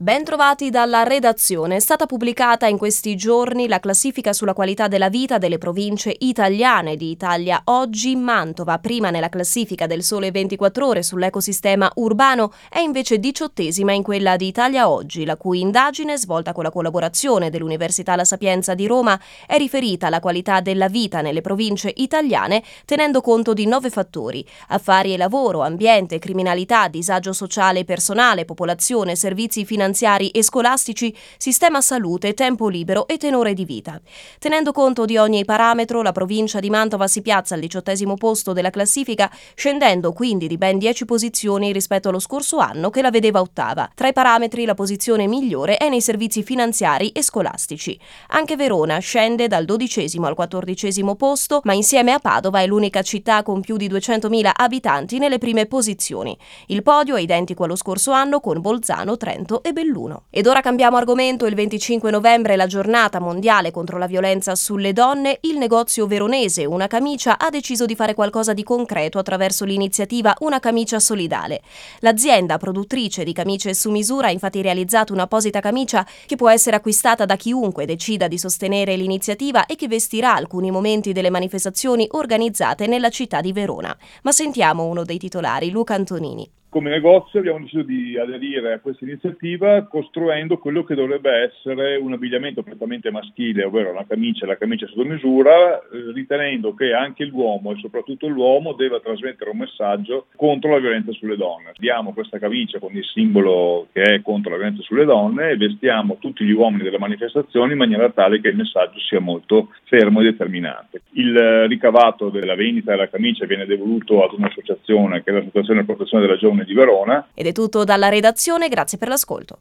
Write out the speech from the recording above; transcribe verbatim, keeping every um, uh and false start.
Ben trovati dalla redazione. È stata pubblicata in questi giorni la classifica sulla qualità della vita delle province italiane. Di Italia Oggi, Mantova, prima nella classifica del Sole ventiquattro Ore sull'ecosistema urbano, è invece diciottesima in quella di Italia Oggi, la cui indagine, svolta con la collaborazione dell'Università La Sapienza di Roma, è riferita alla qualità della vita nelle province italiane, tenendo conto di nove fattori: affari e lavoro, ambiente, criminalità, disagio sociale e personale, popolazione, servizi finanziari e scolastici, sistema salute, tempo libero e tenore di vita. Tenendo conto di ogni parametro, la provincia di Mantova si piazza al diciottesimo posto della classifica, scendendo quindi di ben dieci posizioni rispetto allo scorso anno che la vedeva ottava. Tra i parametri la posizione migliore è nei servizi finanziari e scolastici. Anche Verona scende dal dodicesimo al quattordicesimo posto, ma insieme a Padova è l'unica città con più di duecentomila abitanti nelle prime posizioni. Il podio è identico allo scorso anno con Bolzano, Trento e Belluno. Ed ora cambiamo argomento. Il venticinque novembre è la giornata mondiale contro la violenza sulle donne. Il negozio veronese Una Camicia ha deciso di fare qualcosa di concreto attraverso l'iniziativa Una Camicia Solidale. L'azienda produttrice di camicie su misura ha infatti realizzato un'apposita camicia che può essere acquistata da chiunque decida di sostenere l'iniziativa e che vestirà alcuni momenti delle manifestazioni organizzate nella città di Verona. Ma sentiamo uno dei titolari, Luca Antonini. Come negozio abbiamo deciso di aderire a questa iniziativa costruendo quello che dovrebbe essere un abbigliamento prettamente maschile, ovvero la camicia e la camicia su misura, eh, ritenendo che anche l'uomo e soprattutto l'uomo debba trasmettere un messaggio contro la violenza sulle donne. Diamo questa camicia con il simbolo che è contro la violenza sulle donne e vestiamo tutti gli uomini delle manifestazioni in maniera tale che il messaggio sia molto fermo e determinante. Il ricavato della vendita della camicia viene devoluto ad un'associazione che è l'Associazione Protezione della Giovane di Verona. Ed è tutto dalla redazione, grazie per l'ascolto.